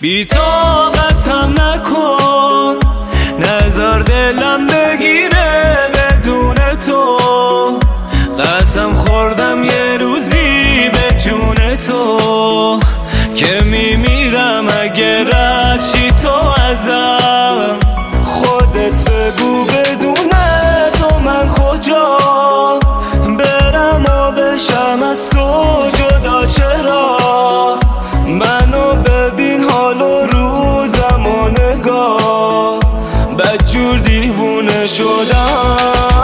بی طاقتم نکن، نذار دلم بگیره بدون تو. قسم خوردم یه روزی به جون تو که میمیرم اگه رد شی تو ازم. خودت بگو بدون تو من کجا برم و بشم از تو جدا؟ چرا منو ببین حال و روزم و نگاه، بدجور دیوونه شدم.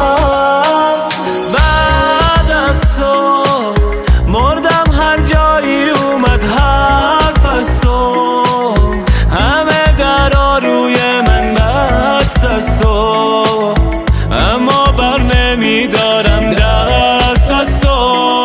بعد از تو مردم، هر جایی اومد حرف از تو، همه درا روی من بست از تو، اما بر نمیدارم دست از تو.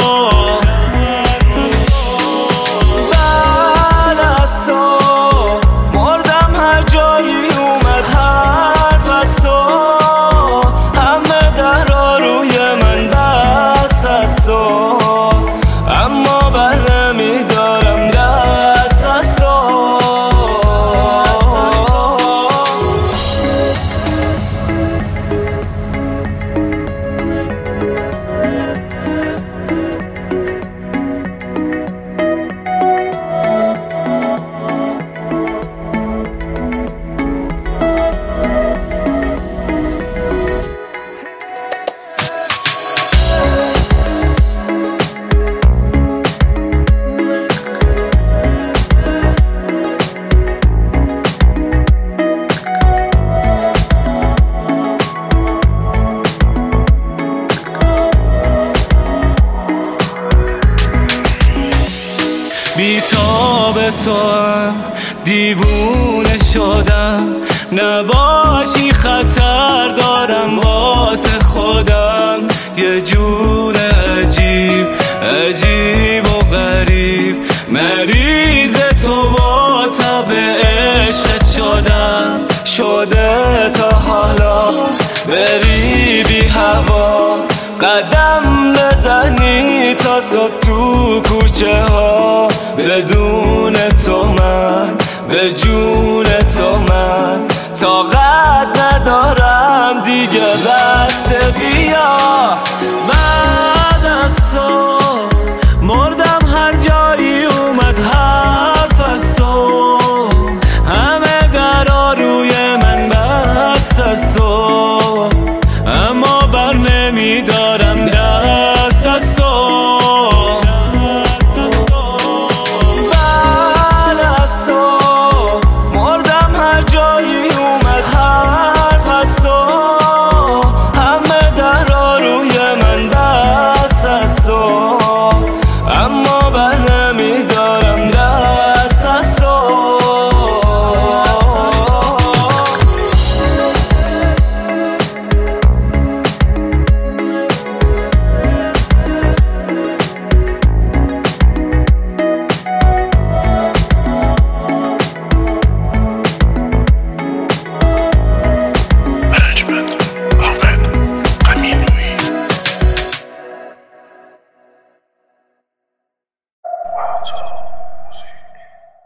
بی‌تاب توام دیوونه شدم، نباشی خطر دارم واسه خودم. یه جور عجیب عجیب و غریب مریض تو با تب عشقت شدم. شده تا حالا بری بی هوا، قدم بزنی تا صبح تو کوچه ها، بدون تو من به جون تو من طاقت ندارم دیگه.